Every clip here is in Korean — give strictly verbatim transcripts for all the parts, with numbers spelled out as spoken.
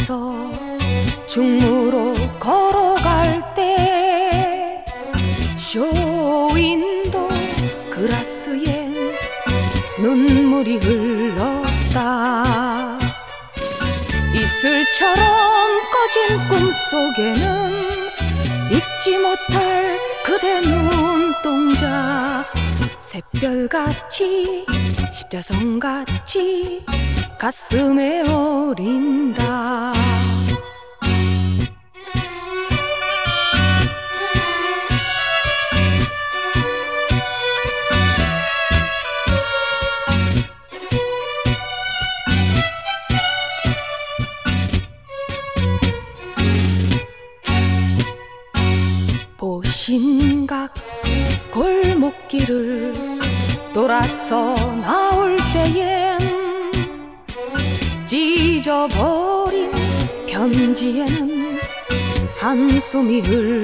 앞에서 중무로 걸어갈 때 쇼윈도 그라스에 눈물이 흘렀다. 이슬처럼 꺼진 꿈속에는 잊지 못할 그대 눈동자, 샛별같이 십자선같이 가슴에 어린다. 보신각 골목길을 돌아서 나올 때엔 찢어버린 편지에는 한숨이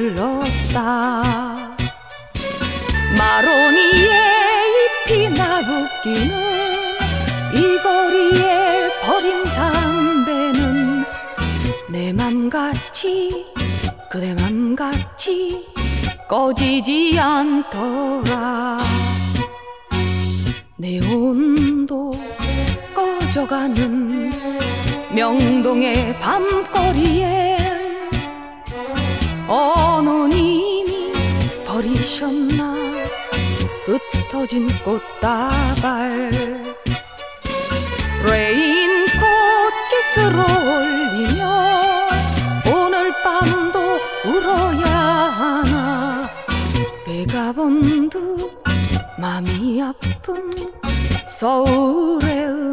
흘렀다. 마로니에 잎이 나붓기는 이 거리에 버린 담배는 내 맘같이 그대 맘같이 꺼지지 않더라. 내 온도 꺼져가는 명동의 밤거리엔 어느 님이 버리셨나 흩어진 꽃다발. 레인콧 깃을 올리며 오늘 밤도 울어야 하나. 배가 번득 맘이 아픈 서울의